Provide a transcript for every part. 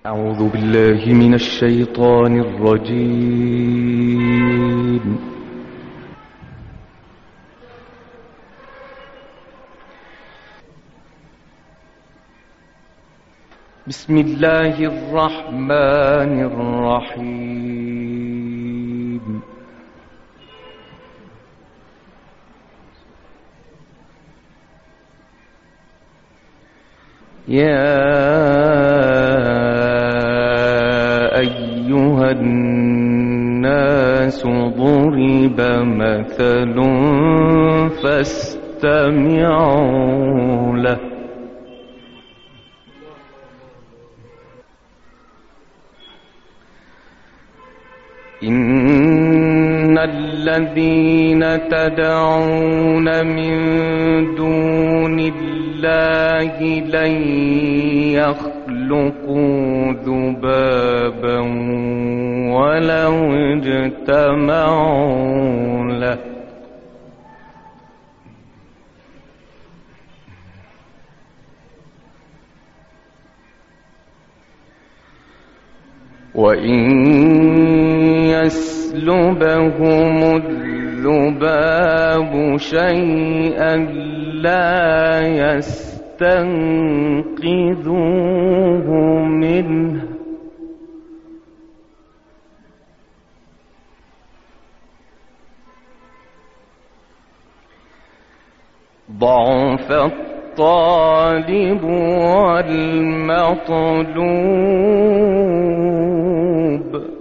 أعوذ بالله من الشيطان الرجيم. بسم الله الرحمن الرحيم. يا أيها الناس ضرب مثل فاستمعوا له. إن الذين تدعون من دون الله لن يخلقوا ذبابا ولو اجتمعوا له. وإن يسلبهم الذباب شيئا لا يستنقذوه منه. ضعف الطالب والمطلوب.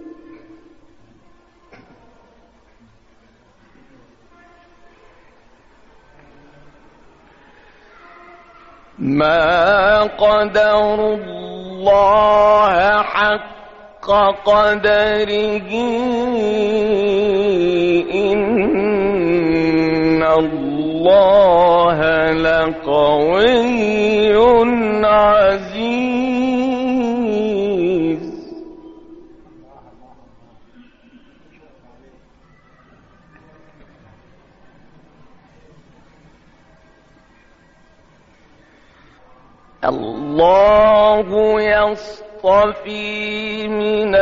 ما قدروا الله حق قدره إن الله لقوي عزيز. الله يصطفي من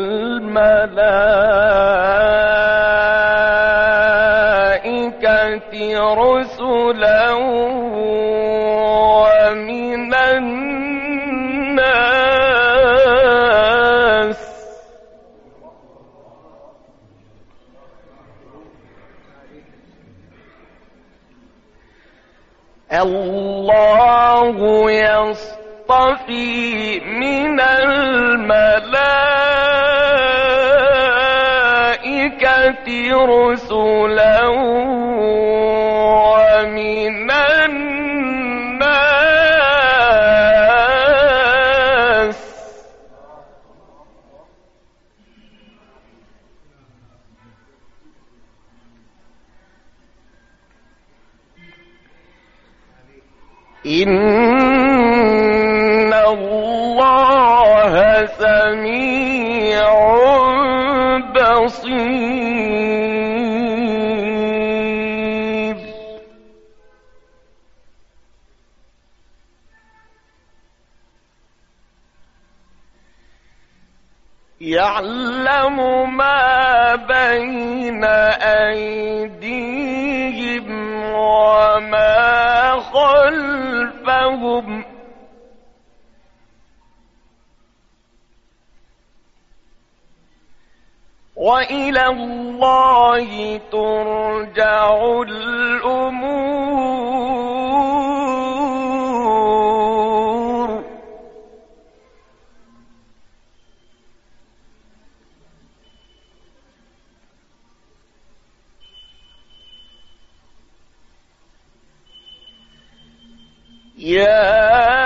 الملائكة رسلا ومن الناس. الله يصطفي من الملائكة رسلا ومن الناس. إن الله سميع بصير. يعلم ما بين أيديهم وما خلفهم وإلى الله ترجع الأمور. يا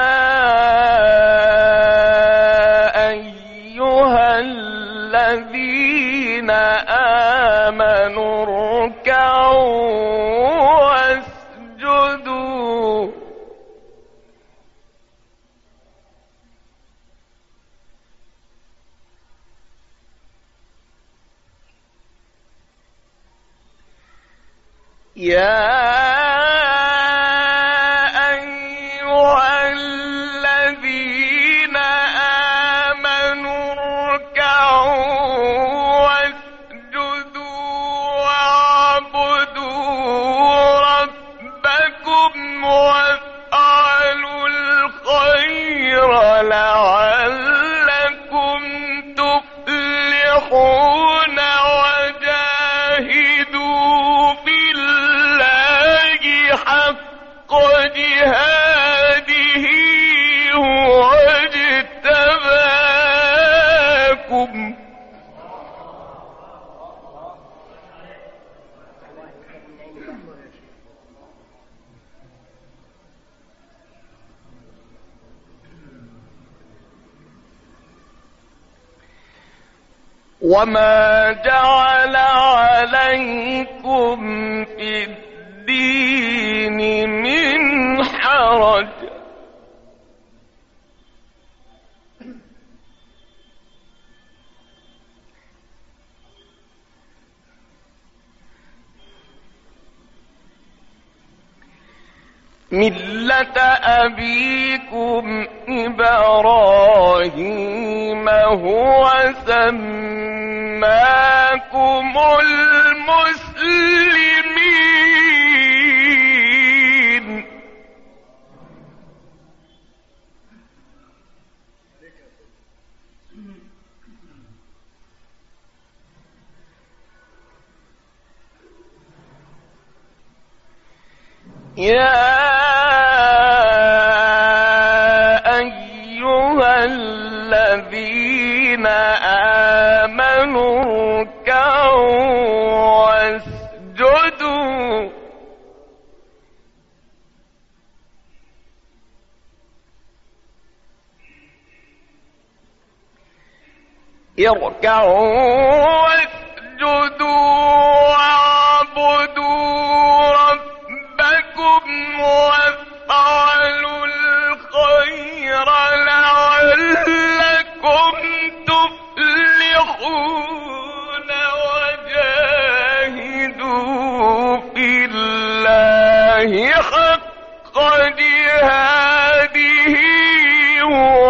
أيها الذين آمنوا اركعوا واسجدوا. يا أيها الذين لعلكم تفلحون وجاهدوا في الله حق جهاده هو اجتباكم وما جعل عليكم في الدين من حرج ملة أبيكم إبراهيم هو سماكم المسلمين يا الذين آمنوا اركعوا واسجدوا واعبدوا ربكم وافعلوا الخير لعلكم تفلحون وجاهدوا في الله حق جهاده هو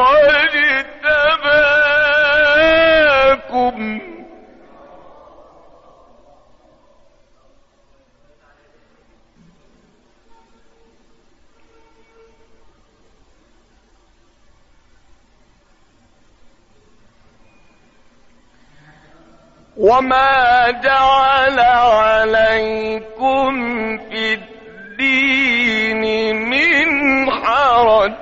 اجتباكم وما جعل عليكم في الدين من حرج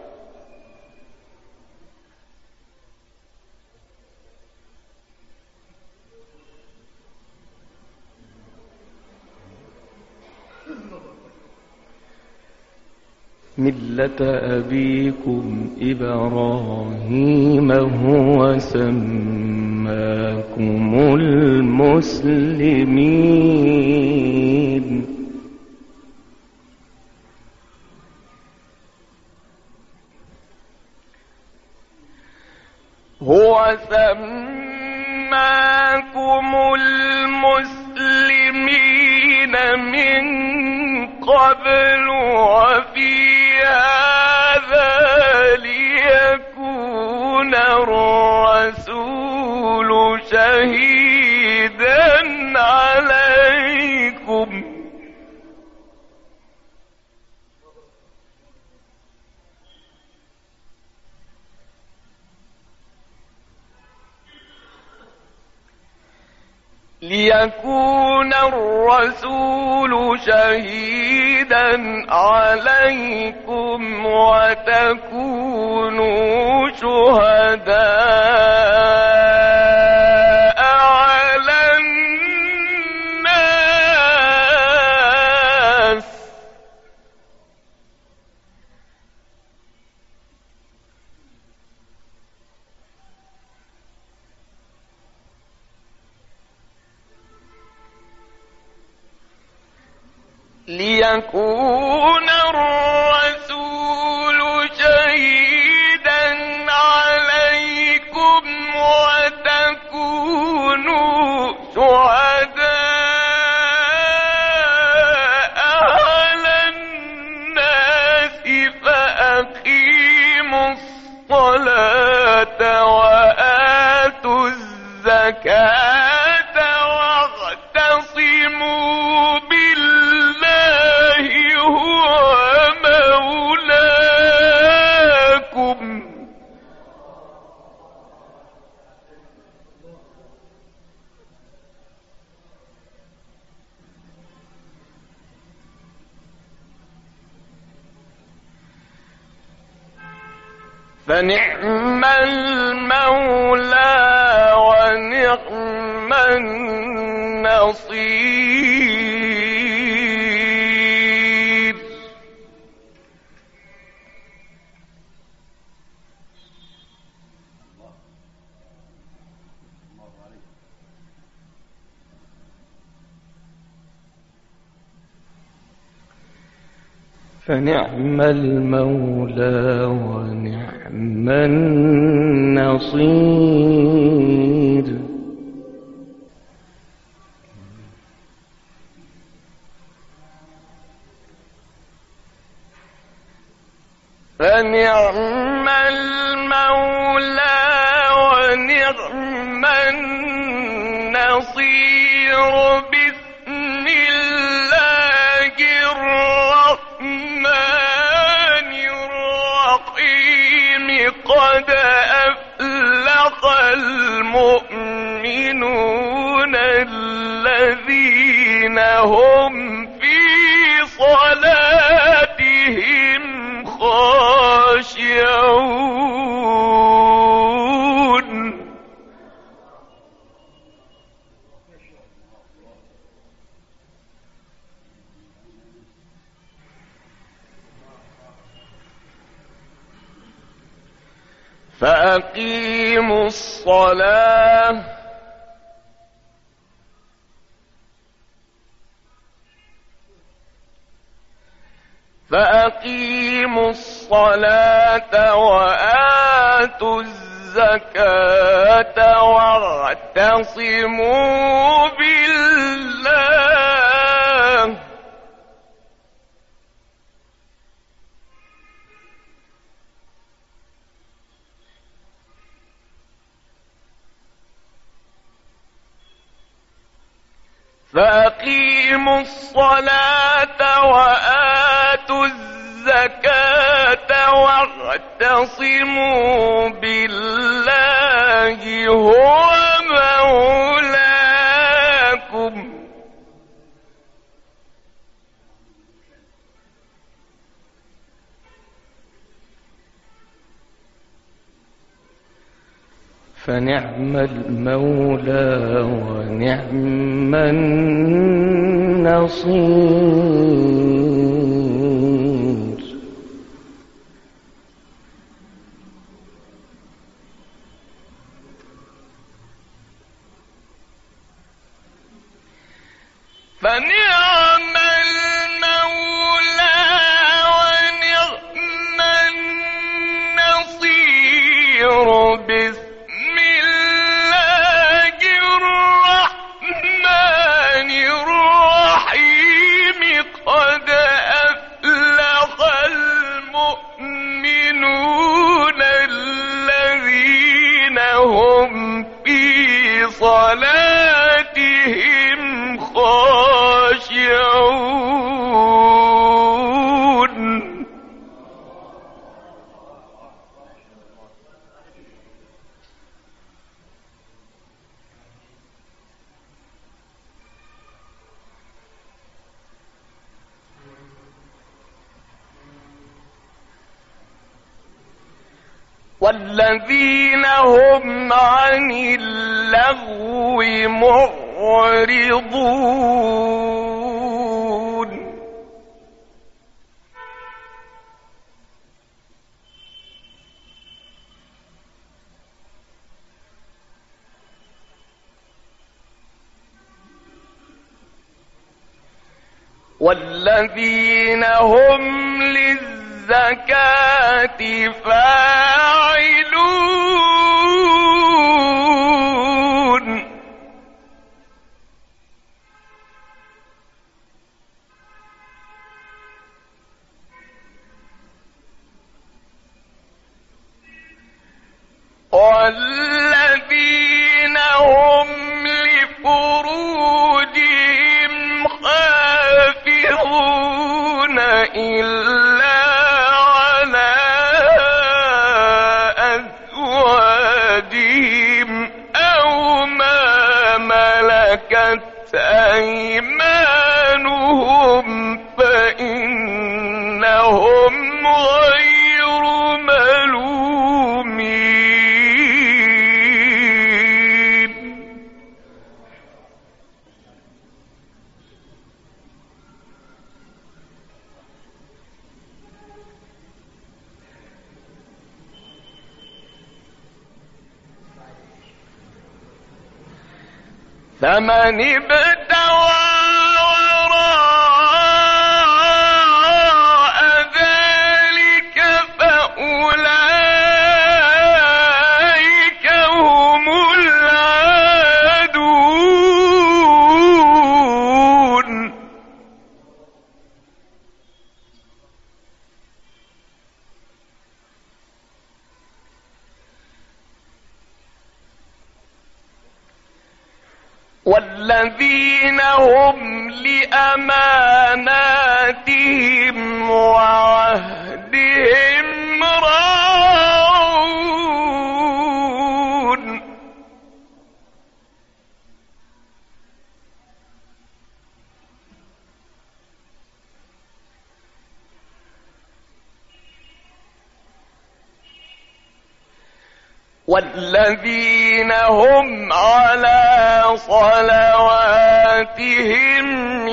ملة أبيكم إبراهيم هو سماكم المسلمين هو سماكم المسلمين من قبل وفي هذا ليكون الرسول شهيدا عليكم ليكون الرسول شهيدا عليكم وتكونوا شهداء على الناس ليكون الرسول شهيدا عليكم وتكونوا شهداء على الناس فأقيموا الصلاة وآتوا الزكاة واعتصموا بالله هو مولاكم فنعم المولى ونعم النصير. فنعم المولى ونعم النصير. فنعم المولى ونعم النصير. بسم الله الرحمن الرحيم. قد أفلح المؤمنون الذين هم في صلاتهم خاشعون. فأقيموا الصلاة وآتوا الزكاة واعتصموا بالله. فأقيموا الصلاة وآتوا الزكاة واعتصموا بالله هو مولاكم. فنعم المولى ونعم النصير. فنعم المولى ونعم النصير. بسم الله الرحمن الرحيم. قد أفلح المؤمنون الذين هم في صلاتهم خاشعون. والذين هم عن اللغو معرضون. والذين هم للزكاة فاعلون. والذين هم لفروجهم حافظون إلا على أزواجهم أو ما ملكت أيمانهم فإنهم غير ملومين. فمن ابتغى وراء ذلك فأولئك هم العادون. والذين هم لأماناتهم وعهدهم راعون. والذين هم على صلواتهم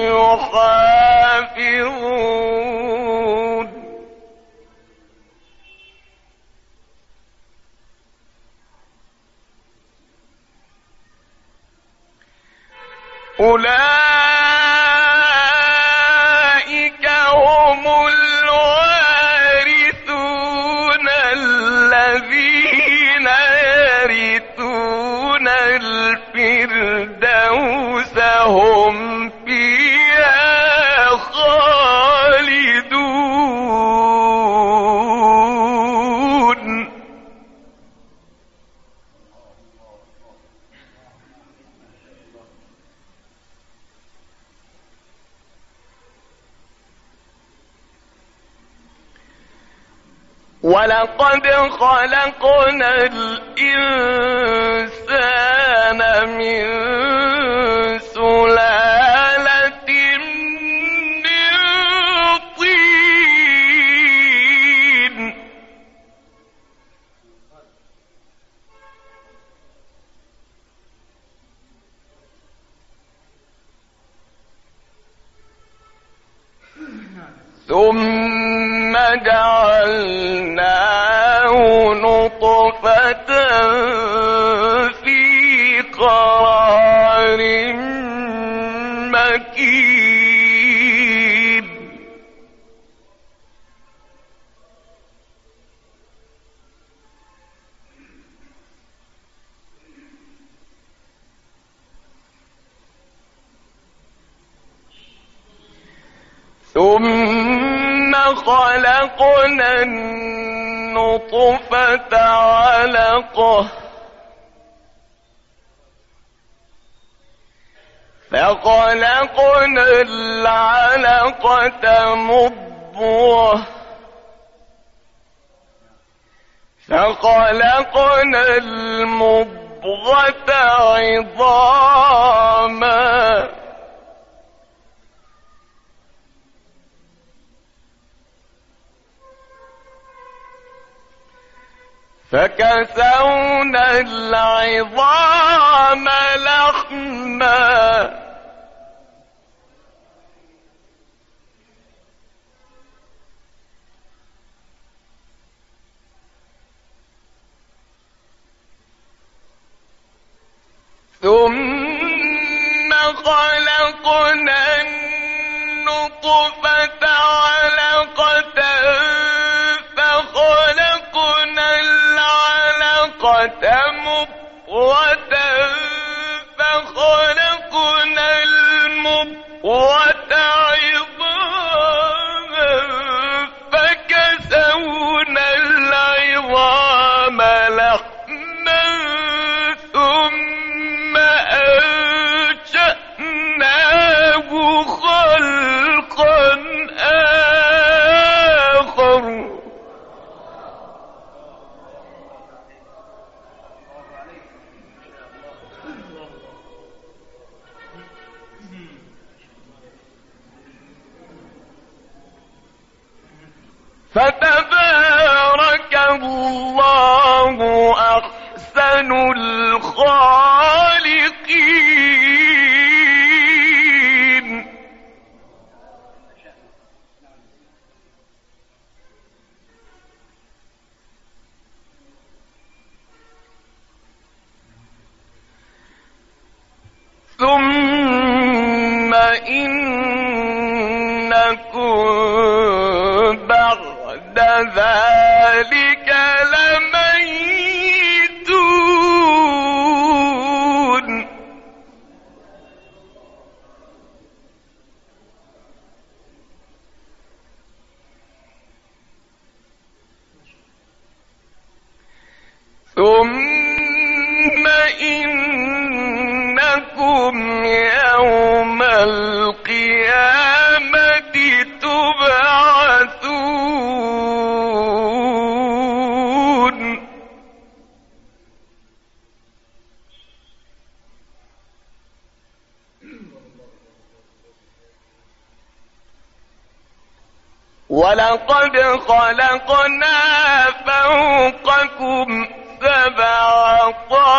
يحافظون. أولئك هم الوارثون الذين يرثون الفردوس هم فيها خالدون. ولقد خلقنا الإنسان من سلالة من طين. ثم جعلناه نطفة في قرار مكين. ثم خلقنا النطفة علقة فخلقنا العلقة مضغة فخلقنا المضغة عظاما فكسونا العظام لحما ثم خلقنا النطفة علقة فخلقنا العلقة مضغة فخلقنا المضغة عظاما فكسونا العظام لحما ثم أنشأناه خلقا آخر. فتبارك الله أحسن الخالقين. ولقد خلقنا فوقكم 7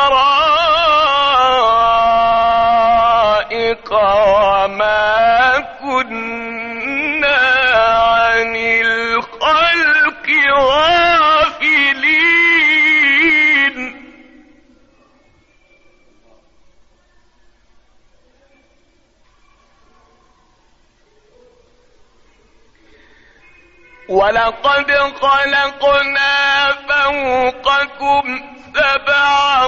طرائق وما كنا عن الخلق غافلين ولقد خلقنا فوقكم 7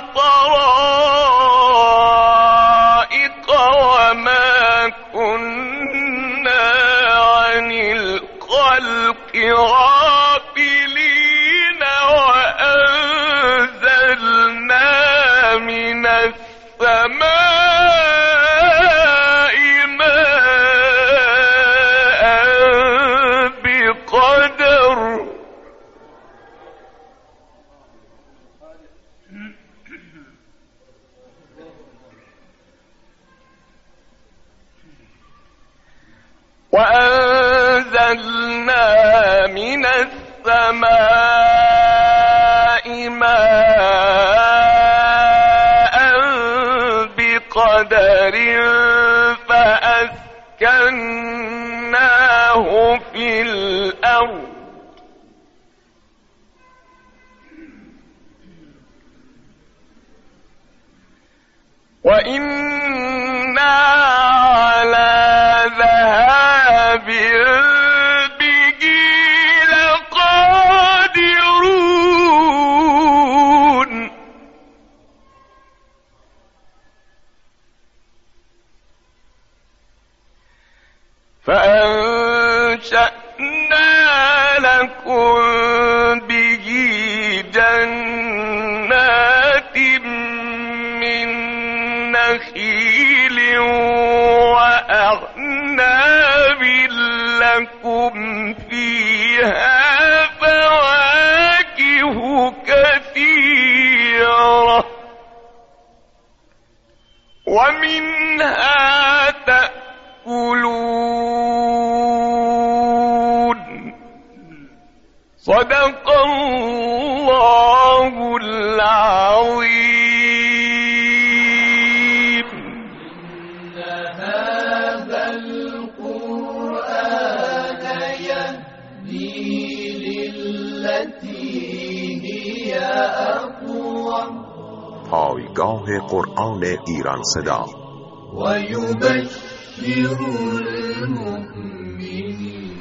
طرائق وما كنا عن الخلق غافلين وأنزلنا من السماء ماء بقدر وأنزلنا من السماء ماء بقدر فأسكناه في الأرض وإنا على ذهاب به لقادرون فأنشأنا لكم به جنات من نخيل وأعناب لكم فيها فواكه كثيرة ومنها تأكلون صدق الله العظيم. پایگاه قرآن ایران صدا. و یبشر المؤمنین